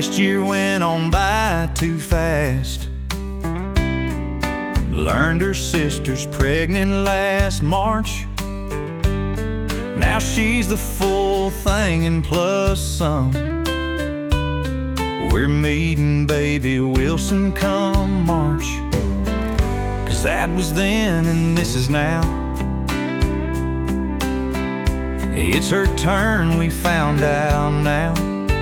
Last year went on by too fast. Learned her sister's pregnant last March. Now she's the full thing and plus some. We're meeting baby Wilson come March. 'Cause that was then and this is now. It's her turn, we found out now.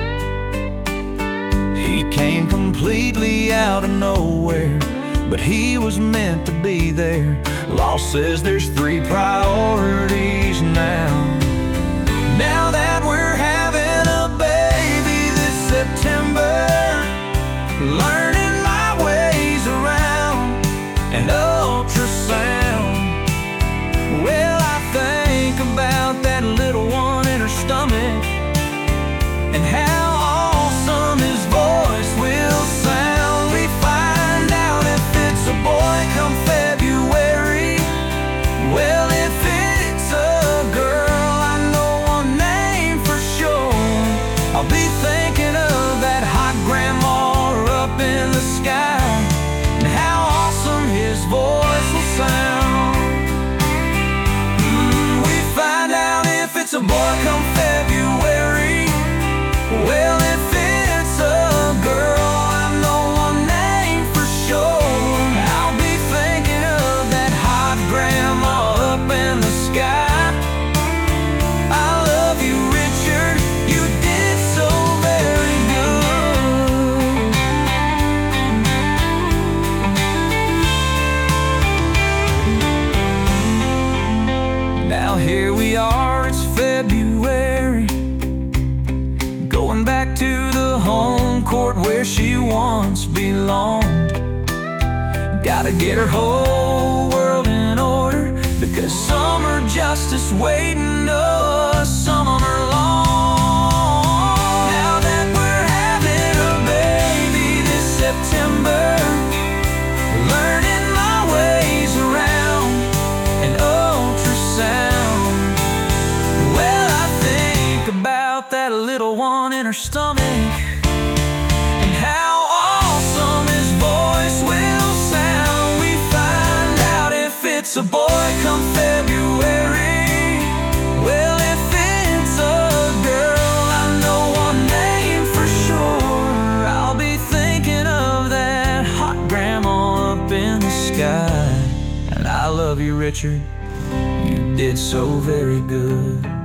He came completely out of nowhere, but he was meant to be there. Law says there's 3 priorities now. Now that we're having a baby this September, learning my ways around an ultrasound. Well, I think about that little one in her stomach and how awesome his voice will sound. We find out if it's a boy come February. Well, if it's a girl, I know one name for sure. I'll be thinking of that hot grandma up in the sky and how awesome his voice will sound. We find out if it's a boy come February. Well, if it's a girl, I know one name for sure. I'll be thinking of that hot grandma up in the sky. I love you, Richard, you did so very good. Now here we are, it's February, going back to the home court where she once belonged. Gotta get her whole world in order, because summer justice waiting us summer long. Now that we're having a baby this September, learning my ways around an ultrasound. Well, I think about that little one in her stomach and how awesome his voice will sound. We find out if it's a boy come February. Well, if it's a girl, I know one name for sure. I'll be thinking of that hot grandma up in the sky. And I love you, Richard, you did so very good.